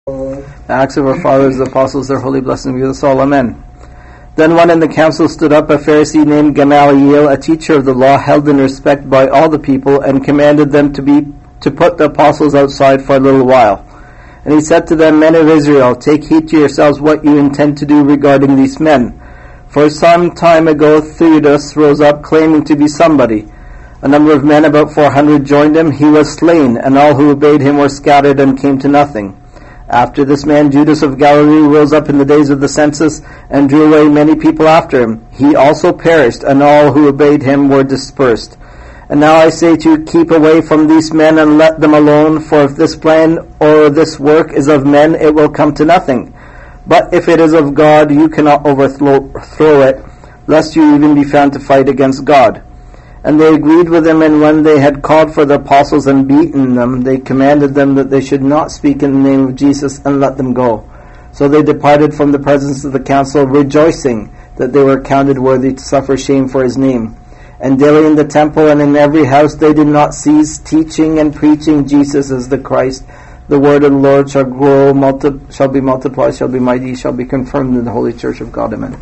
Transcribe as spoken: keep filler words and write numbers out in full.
The acts of our fathers, the apostles, their holy blessing be with us all. Amen. Then one in the council stood up, a Pharisee named Gamaliel, a teacher of the law, held in respect by all the people, and commanded them to be to put the apostles outside for a little while. And he said to them, Men of Israel, take heed to yourselves what you intend to do regarding these men. For some time ago Theudas rose up, claiming to be somebody. A number of men, about four hundred, joined him. He was slain, and all who obeyed him were scattered and came to nothing. After this man, Judas of Galilee, rose up in the days of the census and drew away many people after him. He also perished, and all who obeyed him were dispersed. And now I say to you, keep away from these men and let them alone, for if this plan or this work is of men, it will come to nothing. But if it is of God, you cannot overthrow it, lest you even be found to fight against God. And they agreed with him, and when they had called for the apostles and beaten them, they commanded them that they should not speak in the name of Jesus, and let them go. So they departed from the presence of the council, rejoicing that they were counted worthy to suffer shame for his name. And daily in the temple and in every house they did not cease teaching and preaching Jesus as the Christ. The word of the Lord shall grow, multi- shall be multiplied, shall be mighty, shall be confirmed in the holy church of God. Amen.